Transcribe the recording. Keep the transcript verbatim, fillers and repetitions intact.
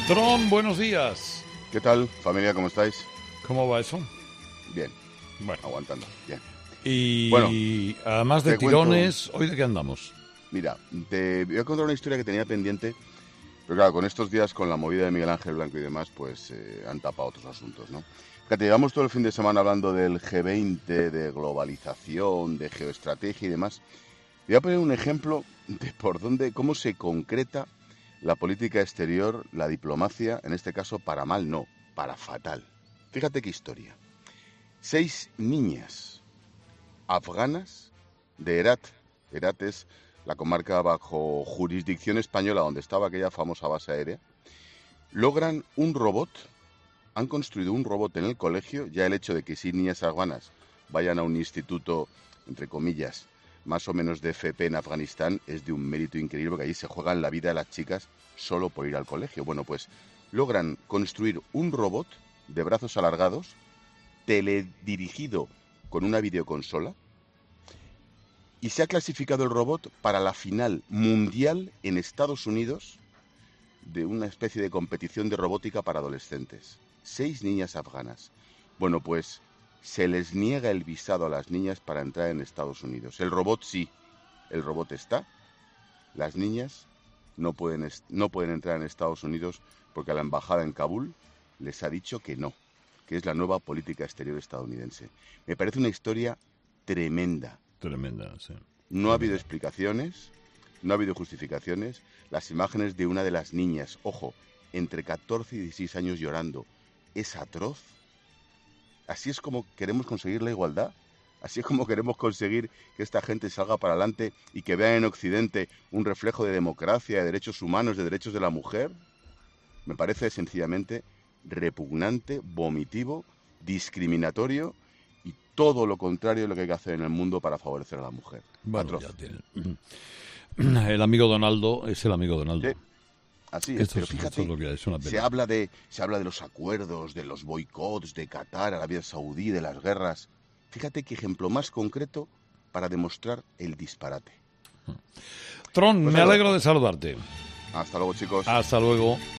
Tron, buenos días. ¿Qué tal, familia? ¿Cómo estáis? ¿Cómo va eso? Bien. Bueno. Aguantando. Bien. Y Bueno, además de te cuento- tirones, ¿hoy de qué andamos? Mira, te voy a contar una historia que tenía pendiente, pero claro, con estos días, con la movida de Miguel Ángel Blanco y demás, pues eh, han tapado otros asuntos, ¿no? Fíjate, llevamos todo el fin de semana hablando del G veinte, de globalización, de geoestrategia y demás. Voy a poner un ejemplo de por dónde, cómo se concreta la política exterior, la diplomacia, en este caso para mal, no, para fatal. Fíjate qué historia. Seis niñas afganas de Herat. Herat es la comarca bajo jurisdicción española donde estaba aquella famosa base aérea. Logran un robot, han construido un robot en el colegio. Ya el hecho de que seis niñas afganas vayan a un instituto, entre comillas, más o menos de F P en Afganistán, es de un mérito increíble, porque allí se juegan la vida de las chicas solo por ir al colegio. Bueno, pues logran construir un robot de brazos alargados, teledirigido con una videoconsola, y se ha clasificado el robot para la final mundial en Estados Unidos de una especie de competición de robótica para adolescentes. Seis niñas afganas. Bueno, pues se les niega el visado a las niñas para entrar en Estados Unidos. El robot sí, el robot está. Las niñas no pueden, no pueden entrar en Estados Unidos porque la embajada en Kabul les ha dicho que no, que es la nueva política exterior estadounidense. Me parece una historia tremenda. Tremenda, sí. No ha habido explicaciones, no ha habido justificaciones. Las imágenes de una de las niñas, ojo, entre catorce y dieciséis años llorando, es atroz. Así es como queremos conseguir la igualdad. Así es como queremos conseguir que esta gente salga para adelante y que vean en Occidente un reflejo de democracia, de derechos humanos, de derechos de la mujer. Me parece sencillamente repugnante, vomitivo, discriminatorio y todo lo contrario de lo que hay que hacer en el mundo para favorecer a la mujer. Bueno, Atroz. ya tienen. El amigo Donaldo es el amigo Donaldo. Sí, así es, Esto pero es- esto fíjate, es lo que es una pena. se habla de se habla de los acuerdos, de los boicots de Qatar, Arabia Saudí, de las guerras. Fíjate qué ejemplo más concreto para demostrar el disparate. Tron, Pues me nada. alegro de saludarte. Hasta luego, chicos. Hasta luego.